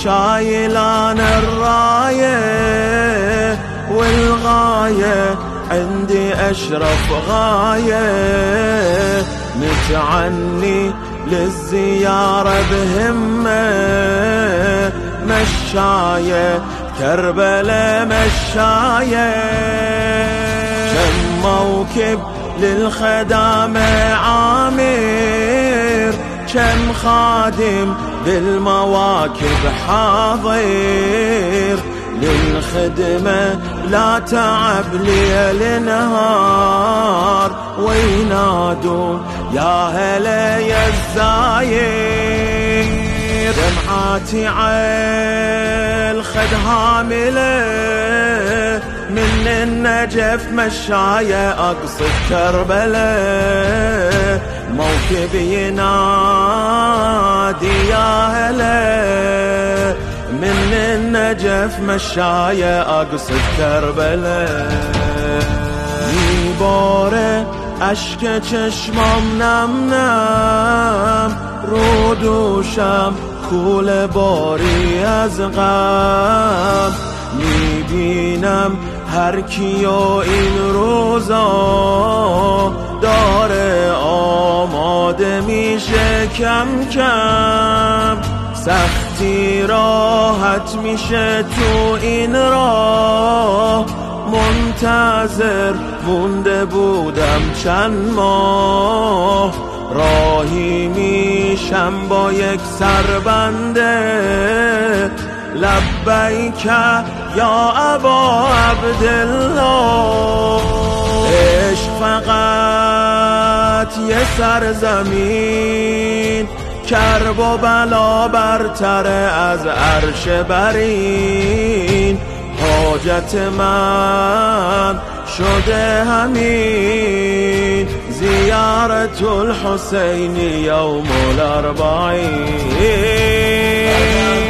شايلان الراية والغاية عندي أشرف غاية، متعني للزيارة بهمة، مشاية كربلاء مشاية، كم موكب للخدامة عامر، كم خادم بالمواكب حاضر، للخدمة لا تعب ليل نهار، وينادون يا هلا يا الزاير، دمعاتي عالخد هاملة، من النجف مشاية أقصد كربلاء، موكب ينادي يا هلا، من النجف مشاية أقصد كربلاء، يبورة أشكى چشمام نم نم، رود و شم کول باری از غم، میبینم هر کیو این روزا داره آماده میشه کم کم، سختی راحت میشه تو این راه، منتظر مونده بودم چند ماه، راهی میشم با یک سربنده، لبیک یا ابا عبدالله، عشق فقط یه سرزمین، کرب و بلا برتر از عرش برین، حاجت من شده همین، زیارت الحسین یوم الاربعین،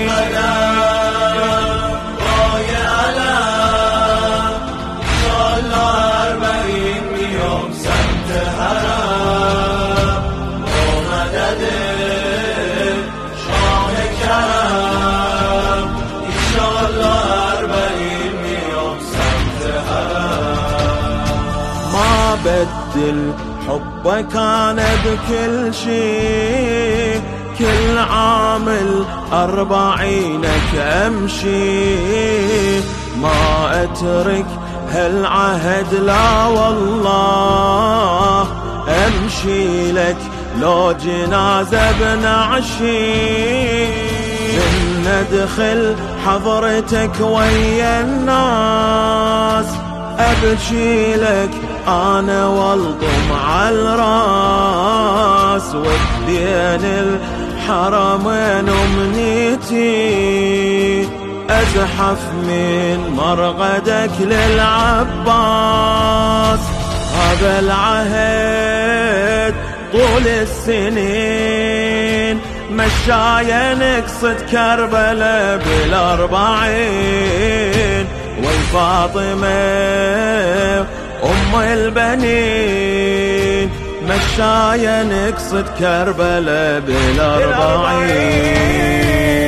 بدل حبك أنا بكل شيء، كل عام 40 أمشي، ما أترك هالعهد لا والله، أمشي لك لو جنازة بنعشي، من ندخل حضرتك ويا الناس، أبكي لك أنا والطم على الراس، والدين الحرمين أمنيتي، أزحف من مرقدك للعباس، هذا العهد طول السنين، مشاية نقصد كربلاء بال40، والفاطمة أم البنين، مشاية نقصد كربلاء بال40.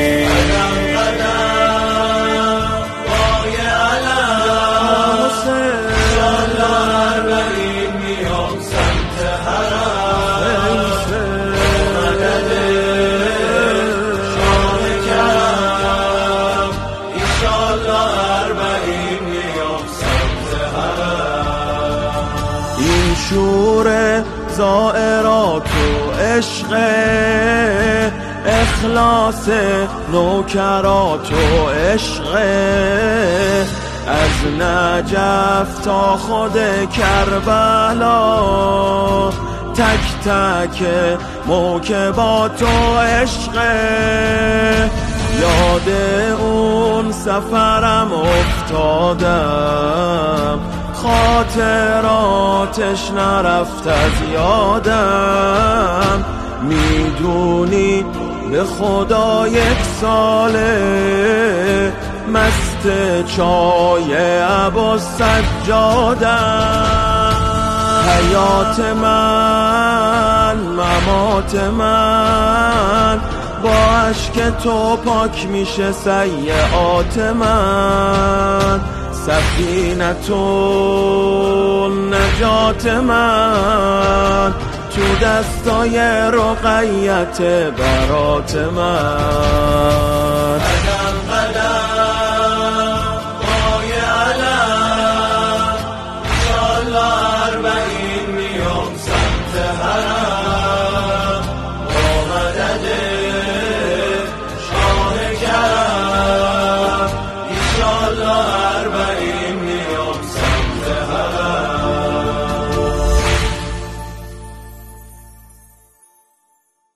شور زائرات و عشق، اخلاص نوکرات و عشق، از نجف تا خود کربلا، تک تک موکبات و عشق، یاد اون سفرم افتادم، خاطراتش نرفت از یادم، میدونی به خدا 1 ساله، مست چای ابو سجادم، حیات من ممات من با اشک تو پاک میشه سیئات من، سفینتون نجات من تو دستای رقیت برات من. قدم قدم پای علم انشالله 40 میام سمت حرم، با مدد شاه کرم انشالله 40